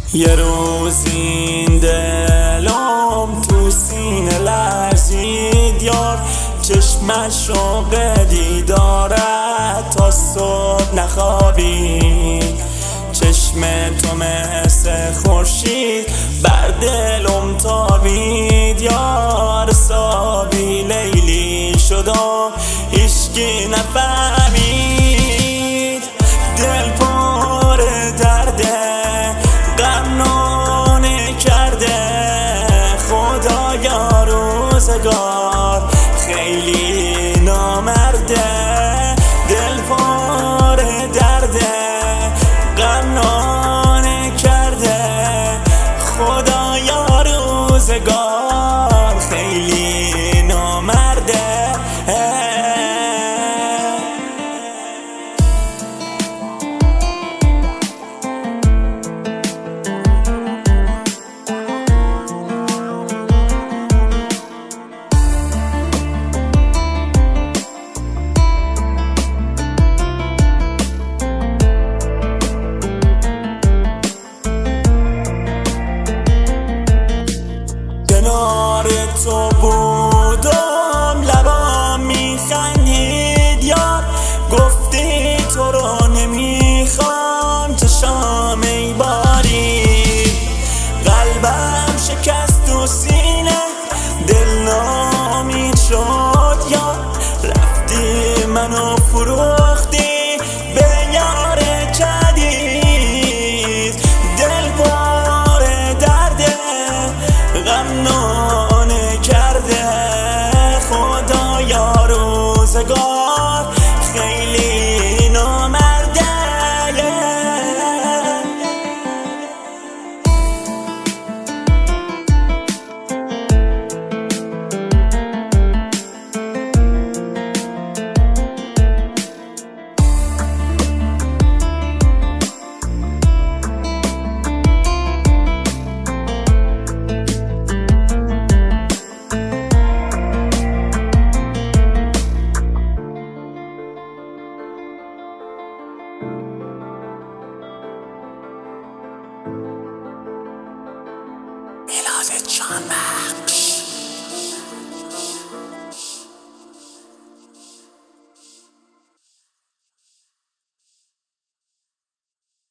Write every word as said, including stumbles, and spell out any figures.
یه روز این دلم تو سینه لرزید یار، چشمش شوق دیدارت تا صبح نخوابید. چشم تو مثل خورشید بر دلم تابید یار، حسابی لیلی شدم هیچکی نفهمید. دل پر درده غم کرده خدایا، روزگار خیلی نامرده. دل پر درده غم کرده خدایا، روزگار خیلی نامرده. کنار تو بودم لبام میخندید یار، گفتی تو رو نمیخوام چشام ای باری. قلبم شکست تو سینه دل نامید شد یار، رفتی منو فروختی به یار جدید. دل پر درده غم کرده خدایا، روزگار خیلی نامرده. میلاد جان